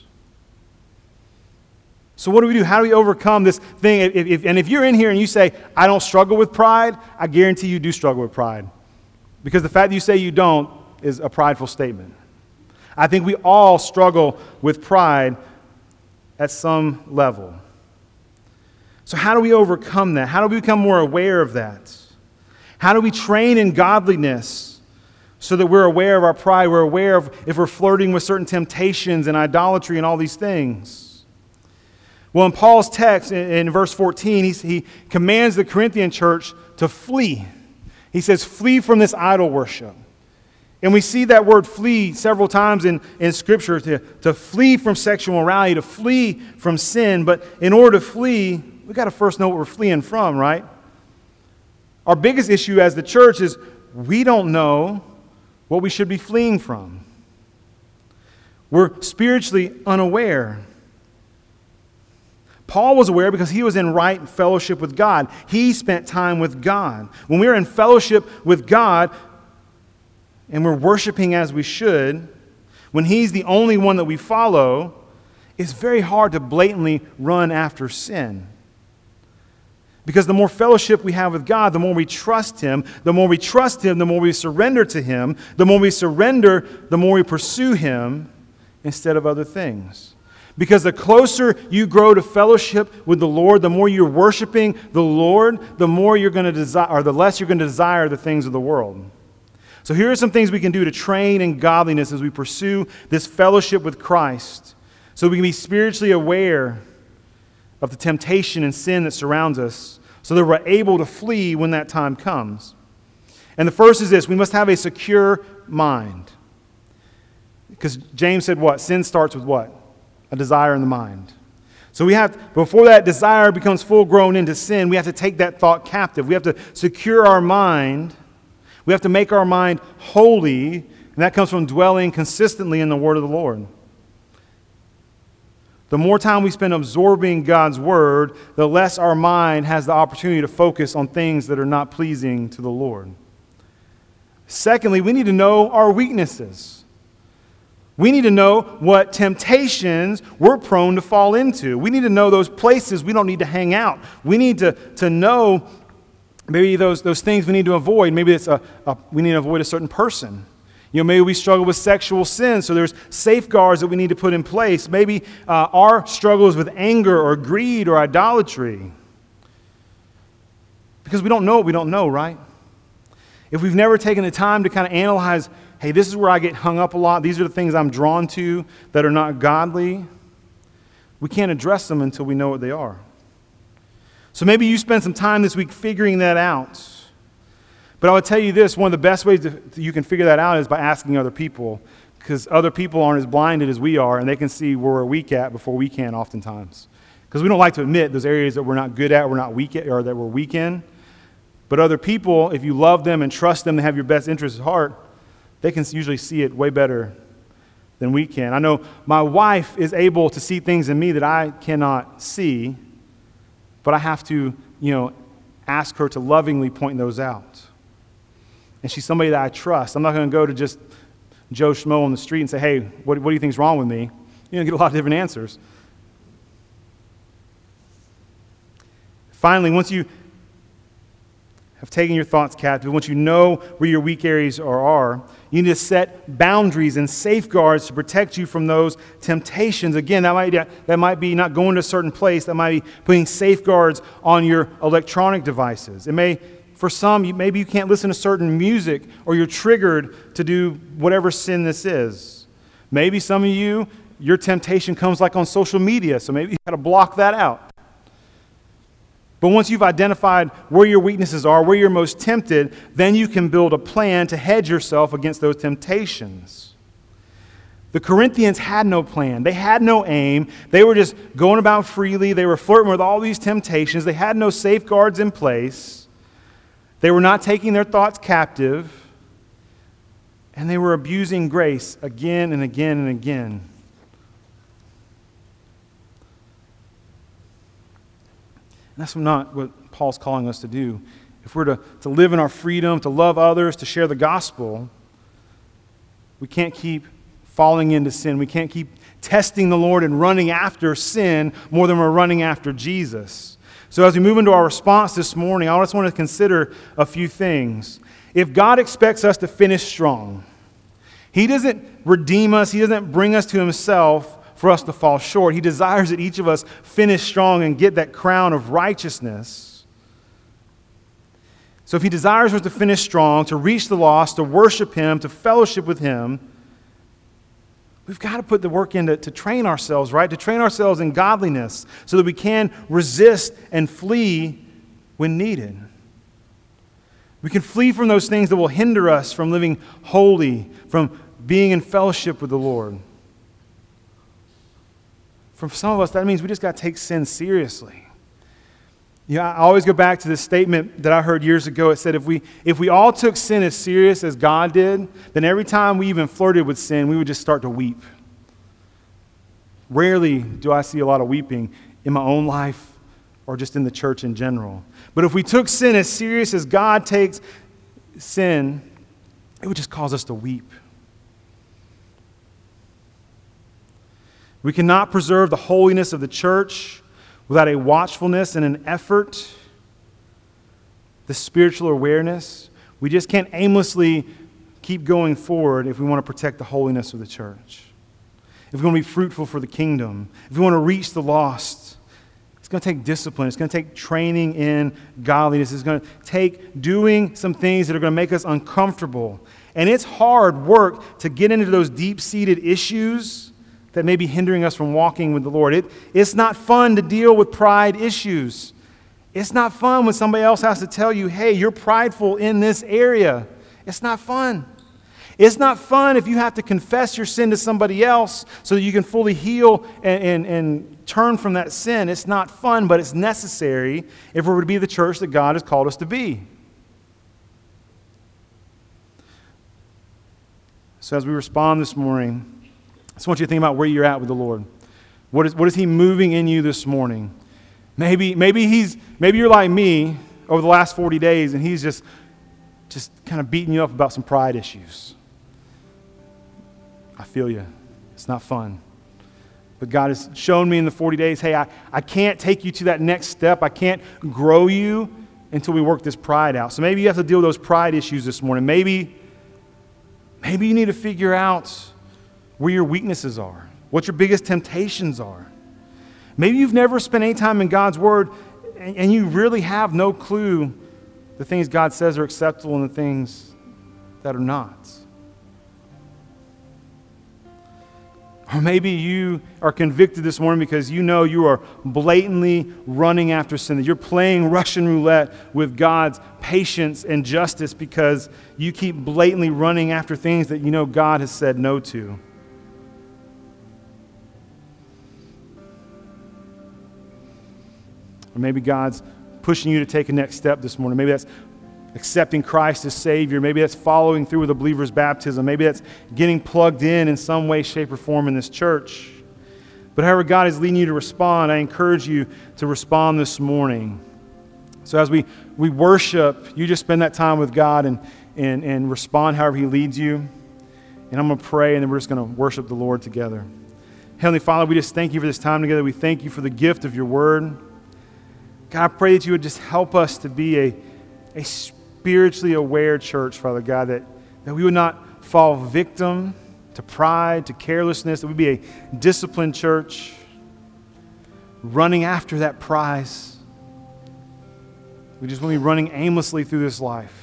So what do we do? How do we overcome this thing? If, if, and if you're in here and you say, I don't struggle with pride, I guarantee you do struggle with pride. Because the fact that you say you don't is a prideful statement. I think we all struggle with pride at some level. So how do we overcome that? How do we become more aware of that? How do we train in godliness so that we're aware of our pride? We're aware of if we're flirting with certain temptations and idolatry and all these things. Well, in Paul's text, in, in verse fourteen, he's, he commands the Corinthian church to flee. He says, flee from this idol worship. And we see that word flee several times in, in Scripture, to, to flee from sexual immorality, to flee from sin. But in order to flee, we've got to first know what we're fleeing from, right? Our biggest issue as the church is we don't know what we should be fleeing from. We're spiritually unaware. Paul was aware because he was in right fellowship with God. He spent time with God. When we're in fellowship with God and we're worshiping as we should, when he's the only one that we follow, it's very hard to blatantly run after sin. Because the more fellowship we have with God, the more we trust him. The more we trust him, the more we surrender to him. The more we surrender, the more we pursue him instead of other things. Because the closer you grow to fellowship with the Lord, the more you're worshiping the Lord, the more you're going to desire, or the less you're going to desire the things of the world. So here are some things we can do to train in godliness as we pursue this fellowship with Christ, so we can be spiritually aware of the temptation and sin that surrounds us, so that we're able to flee when that time comes. And the first is this: we must have a secure mind. Because James said what? Sin starts with what? A desire in the mind. So we have, before that desire becomes full grown into sin, we have to take that thought captive. We have to secure our mind. We have to make our mind holy, and that comes from dwelling consistently in the word of the Lord. The more time we spend absorbing God's word, the less our mind has the opportunity to focus on things that are not pleasing to the Lord. Secondly, we need to know our weaknesses. We need to know what temptations we're prone to fall into. We need to know those places we don't need to hang out. We need to, to know maybe those, those things we need to avoid. Maybe it's a, a we need to avoid a certain person. You know, maybe we struggle with sexual sin, so there's safeguards that we need to put in place. Maybe uh, our struggles with anger or greed or idolatry. Because we don't know what we don't know, right? If we've never taken the time to kind of analyze, hey, this is where I get hung up a lot, these are the things I'm drawn to that are not godly, we can't address them until we know what they are. So maybe you spend some time this week figuring that out. But I would tell you this, one of the best ways to, you can figure that out is by asking other people, because other people aren't as blinded as we are, and they can see where we're weak at before we can oftentimes. Because we don't like to admit those areas that we're not good at, we're not weak at, or that we're weak in. But other people, if you love them and trust them to have your best interests at heart, they can usually see it way better than we can. I know my wife is able to see things in me that I cannot see, but I have to, you know, ask her to lovingly point those out. And she's somebody that I trust. I'm not going to go to just Joe Schmo on the street and say, hey, what, what do you think is wrong with me? You're going to get a lot of different answers. Finally, once you have taken your thoughts captive, once you know where your weak areas are, are, you need to set boundaries and safeguards to protect you from those temptations. Again, that might, that might be not going to a certain place. That might be putting safeguards on your electronic devices. It may, for some, you, maybe you can't listen to certain music, or you're triggered to do whatever sin this is. Maybe some of you, your temptation comes like on social media, so maybe you've got to block that out. But once you've identified where your weaknesses are, where you're most tempted, then you can build a plan to hedge yourself against those temptations. The Corinthians had no plan. They had no aim. They were just going about freely. They were flirting with all these temptations. They had no safeguards in place. They were not taking their thoughts captive. And they were abusing grace again and again and again. And that's not what Paul's calling us to do. If we're to, to live in our freedom, to love others, to share the gospel, we can't keep falling into sin. We can't keep testing the Lord and running after sin more than we're running after Jesus. So as we move into our response this morning, I just want to consider a few things. If God expects us to finish strong, He doesn't redeem us, He doesn't bring us to Himself for us to fall short. He desires that each of us finish strong and get that crown of righteousness. So if He desires us to finish strong, to reach the lost, to worship Him, to fellowship with Him, we've got to put the work in to, to train ourselves, right? To train ourselves in godliness so that we can resist and flee when needed. We can flee from those things that will hinder us from living holy, from being in fellowship with the Lord. For some of us, that means we just got to take sin seriously. Yeah, I always go back to this statement that I heard years ago. It said if we if we all took sin as serious as God did, then every time we even flirted with sin, we would just start to weep. Rarely do I see a lot of weeping in my own life or just in the church in general. But if we took sin as serious as God takes sin, it would just cause us to weep. We cannot preserve the holiness of the church without a watchfulness and an effort, the spiritual awareness. We just can't aimlessly keep going forward if we want to protect the holiness of the church. If we want to be fruitful for the kingdom, if we want to reach the lost, it's going to take discipline. It's going to take training in godliness. It's going to take doing some things that are going to make us uncomfortable. And it's hard work to get into those deep-seated issues that may be hindering us from walking with the Lord. It, it's not fun to deal with pride issues. It's not fun when somebody else has to tell you, hey, you're prideful in this area. It's not fun. It's not fun if you have to confess your sin to somebody else so that you can fully heal and, and, and turn from that sin. It's not fun, but it's necessary if we're to be the church that God has called us to be. So as we respond this morning, I just want you to think about where you're at with the Lord. What is, what is He moving in you this morning? Maybe, maybe he's maybe you're like me over the last forty days and He's just, just kind of beating you up about some pride issues. I feel you. It's not fun. But God has shown me in the forty days, hey, I, I can't take you to that next step. I can't grow you until we work this pride out. So maybe you have to deal with those pride issues this morning. Maybe, maybe you need to figure out where your weaknesses are, what your biggest temptations are. Maybe you've never spent any time in God's Word and, and you really have no clue the things God says are acceptable and the things that are not. Or maybe you are convicted this morning because you know you are blatantly running after sin, that you're playing Russian roulette with God's patience and justice because you keep blatantly running after things that you know God has said no to. Or maybe God's pushing you to take a next step this morning. Maybe that's accepting Christ as Savior. Maybe that's following through with a believer's baptism. Maybe that's getting plugged in in some way, shape, or form in this church. But however God is leading you to respond, I encourage you to respond this morning. So as we, we worship, you just spend that time with God and, and, and respond however He leads you. And I'm going to pray, and then we're just going to worship the Lord together. Heavenly Father, we just thank You for this time together. We thank You for the gift of Your Word. God, I pray that You would just help us to be a, a spiritually aware church, Father God, that, that we would not fall victim to pride, to carelessness, that we'd be a disciplined church, running after that prize. We just want to be running aimlessly through this life.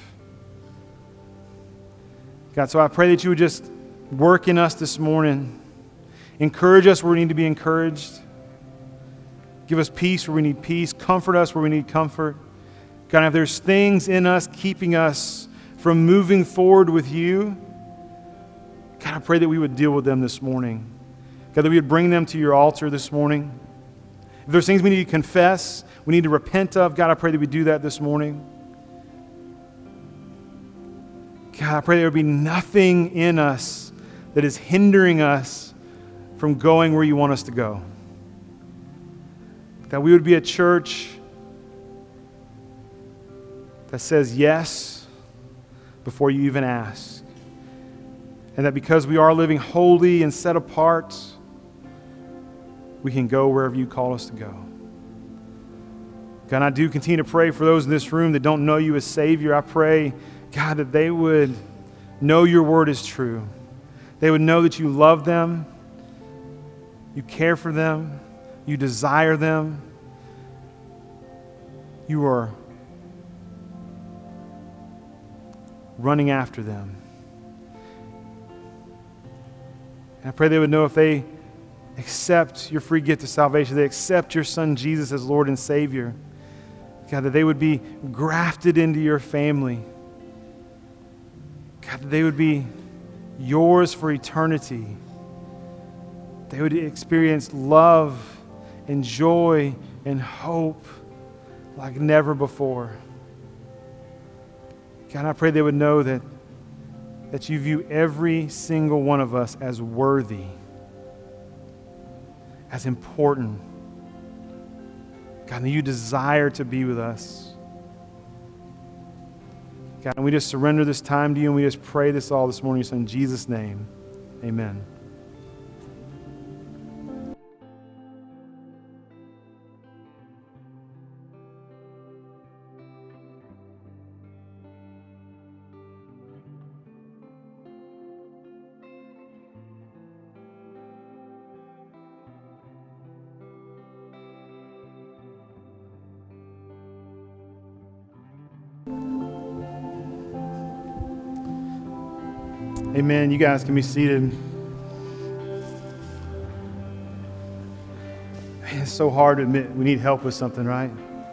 God, so I pray that You would just work in us this morning, encourage us where we need to be encouraged, give us peace where we need peace, comfort us where we need comfort. God, if there's things in us keeping us from moving forward with You, God, I pray that we would deal with them this morning. God, that we would bring them to your altar this morning. If there's things we need to confess, we need to repent of, God, I pray that we do that this morning. God, I pray there would be nothing in us that is hindering us from going where you want us to go. That we would be a church that says yes before you even ask. And that because we are living holy and set apart, we can go wherever you call us to go. God, I do continue to pray for those in this room that don't know you as Savior. I pray, God, that they would know your word is true. They would know that you love them, you care for them, you desire them, you are running after them. And I pray they would know if they accept your free gift of salvation, they accept your Son Jesus as Lord and Savior, God, that they would be grafted into your family. God, that they would be yours for eternity. They would experience love and joy and hope like never before. God, I pray they would know that, that you view every single one of us as worthy, as important. God, that you desire to be with us. God, and we just surrender this time to you, and we just pray this all this morning in Jesus' name. Amen. Amen. You guys can be seated. Man, it's so hard to admit we need help with something, right?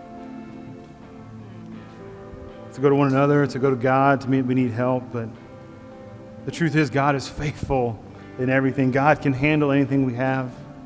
To go to one another, to go to God, to admit we need help. But the truth is, God is faithful in everything. God can handle anything we have.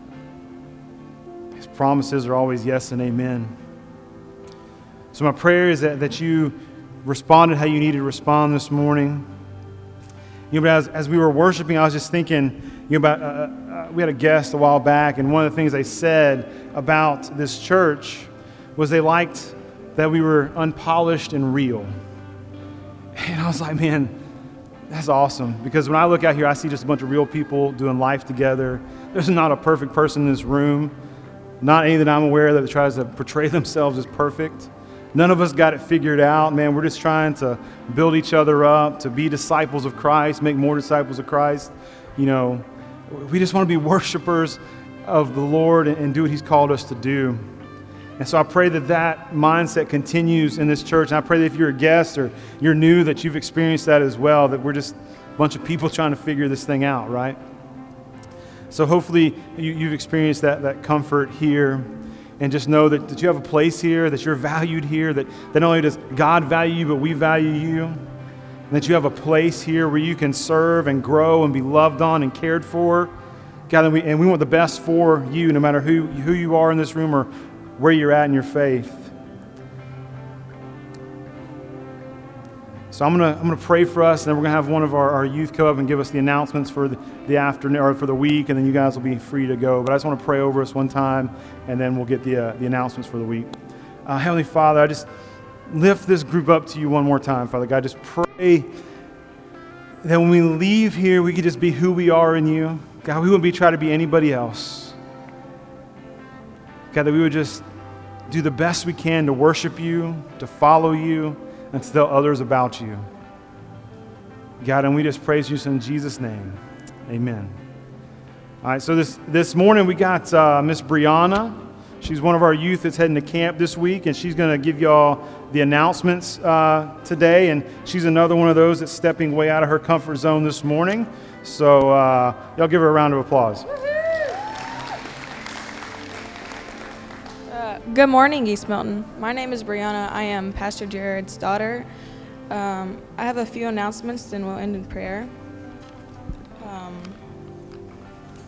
His promises are always yes and amen. So my prayer is that, that you responded how you needed to respond this morning. You know, but as, as we were worshiping, I was just thinking, you know, about, uh, uh, we had a guest a while back, and one of the things they said about this church was they liked that we were unpolished and real. And I was like, man, that's awesome. Because when I look out here, I see just a bunch of real people doing life together. There's not a perfect person in this room. Not any that I'm aware of that tries to portray themselves as perfect. None of us got it figured out, man. We're just trying to build each other up, to be disciples of Christ, make more disciples of Christ. You know, we just want to be worshipers of the Lord and do what He's called us to do. And so I pray that that mindset continues in this church. And I pray that if you're a guest or you're new, that you've experienced that as well, that we're just a bunch of people trying to figure this thing out, right? So hopefully you, you've experienced that, that comfort here. And just know that, that you have a place here, that you're valued here, that, that not only does God value you, but we value you. And that you have a place here where you can serve and grow and be loved on and cared for. God, and we, and we want the best for you, no matter who, who you are in this room or where you're at in your faith. So I'm gonna I'm gonna pray for us, and then we're gonna have one of our, our youth come up and give us the announcements for the, the afternoon or for the week, and then you guys will be free to go. But I just want to pray over us one time, and then we'll get the uh, the announcements for the week. Uh, Heavenly Father, I just lift this group up to you one more time, Father God. Just pray that when we leave here, we could just be who we are in you. God, we wouldn't be trying to be anybody else. God, that we would just do the best we can to worship you, to follow you, and to tell others about you. God, and we just praise you in Jesus' name. Amen. All right, so this, this morning we got uh, Miss Brianna. She's one of our youth that's heading to camp this week, and she's going to give y'all the announcements uh, today. And she's another one of those that's stepping way out of her comfort zone this morning. So uh, y'all give her a round of applause. Good morning, East Milton. My name is Brianna. I am Pastor Jared's daughter. Um, I have a few announcements, then we'll end in prayer. Um,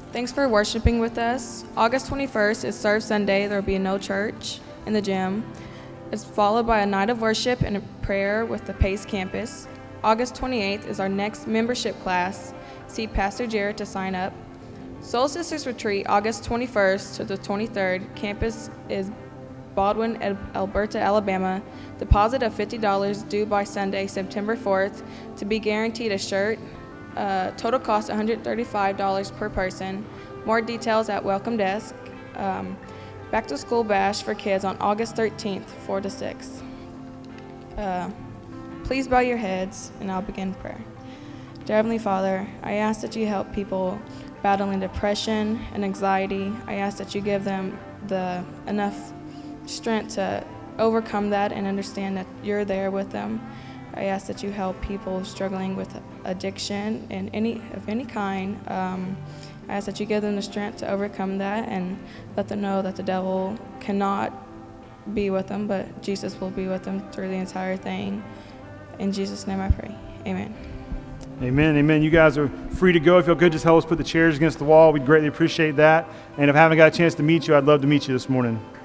Thanks for worshiping with us. August twenty-first is Serve Sunday. There will be no church in the gym. It's followed by a night of worship and a prayer with the Pace campus. August twenty-eighth is our next membership class. See Pastor Jared to sign up. Soul Sisters Retreat, August twenty-first to the twenty-third. Campus is Baldwin, Alberta, Alabama. Deposit of fifty dollars due by Sunday, September fourth, to be guaranteed a shirt. Uh, total cost one hundred thirty-five dollars per person. More details at Welcome Desk. Um, Back to School Bash for kids on August thirteenth, four to six. Uh, please bow your heads, and I'll begin prayer. Dear Heavenly Father, I ask that you help people battling depression and anxiety. I ask that you give them the enough strength to overcome that and understand that you're there with them. I ask that you help people struggling with addiction and any of any kind. Um, I ask that you give them the strength to overcome that and let them know that the devil cannot be with them, but Jesus will be with them through the entire thing. In Jesus' name I pray. Amen. Amen, amen. You guys are free to go. If you'll good, just help us put the chairs against the wall. We'd greatly appreciate that. And if I haven't got a chance to meet you, I'd love to meet you this morning.